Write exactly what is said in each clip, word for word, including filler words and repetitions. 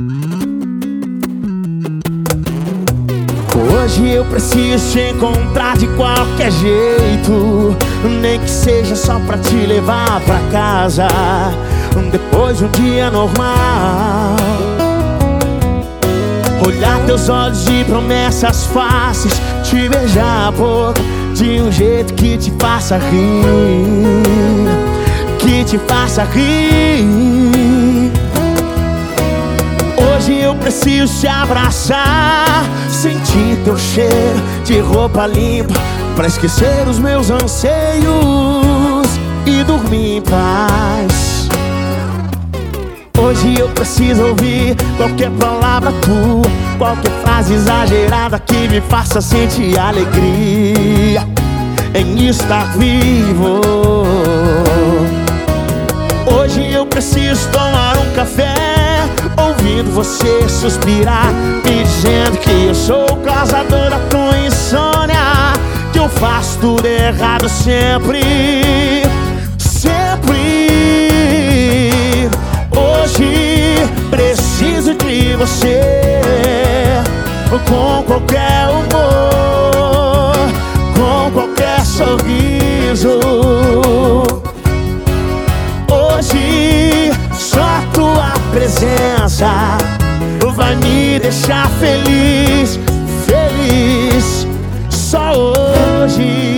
Hoje eu preciso te encontrar de qualquer jeito, nem que seja só pra te levar pra casa, depois de um dia normal. Olhar teus olhos de promessas fáceis, te beijar a boca de um jeito que te faça rir, que te faça rir. Hoje eu preciso te abraçar, sentir teu cheiro de roupa limpa, pra esquecer os meus anseios e dormir em paz. Hoje eu preciso ouvir qualquer palavra tua, qualquer frase exagerada que me faça sentir alegria em estar vivo. Hoje eu preciso tomar um café, ouvindo você suspirar, me dizendo que eu sou o causador da tua insônia, que eu faço tudo errado sempre, sempre. Hoje preciso de você, com qualquer humor, com qualquer sorriso. Hoje só tua presença vai me deixar feliz, feliz. Só hoje.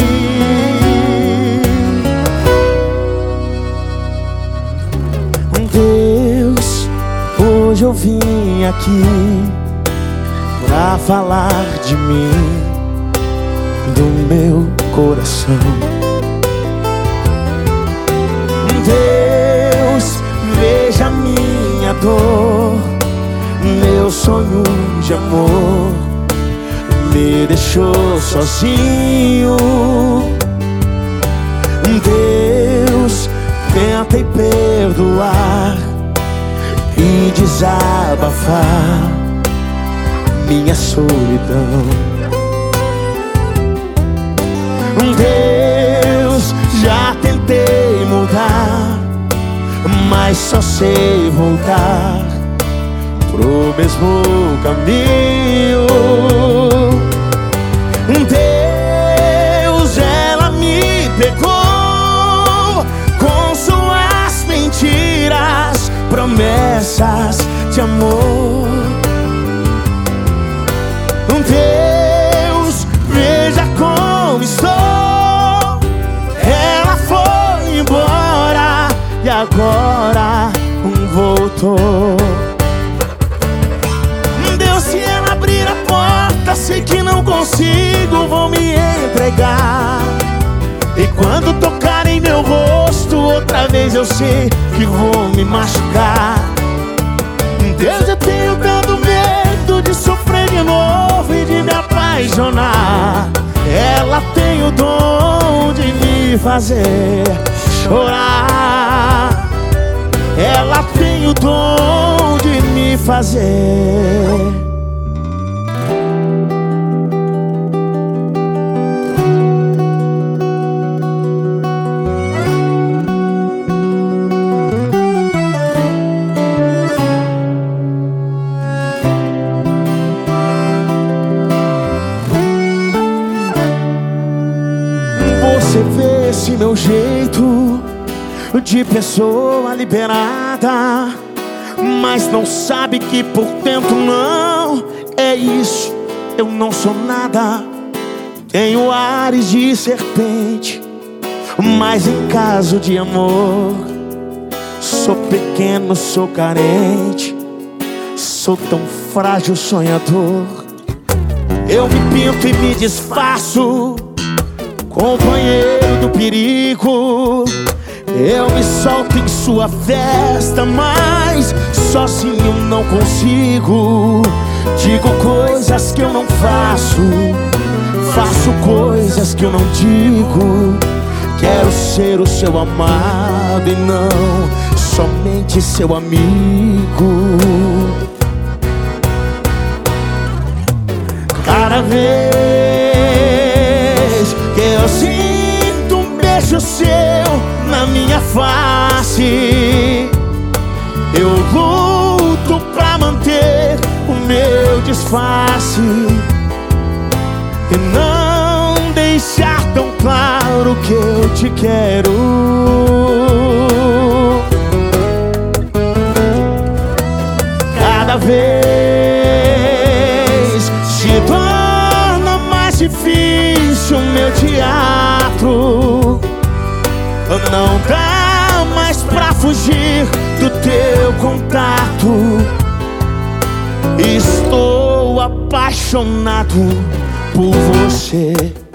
Deus, hoje eu vim aqui pra falar de mim, do meu coração. Deus, veja minha dor, meu sonho de amor me deixou sozinho. Deus, tentei perdoar e desabafar minha solidão. Deus, já tentei mudar, mas só sei voltar pro mesmo caminho. Deus, ela me pegou com suas mentiras, promessas de amor. Deus, veja como estou, ela foi embora e agora voltou. Deus, se ela abrir a porta, sei que não consigo, vou me entregar. E quando tocar em meu rosto outra vez, eu sei que vou me machucar. Deus, eu tenho tanto medo de sofrer de novo e de me apaixonar. Ela tem o dom de me fazer chorar. Ela tem o dom de me fazer. Você vê esse meu jeito de pessoa liberada, mas não sabe que por dentro não é isso. Eu não sou nada, tenho ares de serpente, mas em caso de amor sou pequeno, sou carente, sou tão frágil, sonhador. Eu me pinto e me disfarço, companheiro do perigo. Eu me solto em sua festa, mas sozinho não consigo. Digo coisas que eu não faço, faço coisas que eu não digo. Quero ser o seu amado e não somente seu amigo. Cada vez que eu sinto um beijo seu na minha face, eu luto pra manter disfarce e não deixar tão claro que eu te quero. Cada vez se torna mais difícil meu teatro. Não dá mais pra fugir do teu contato. Estou apaixonado por você.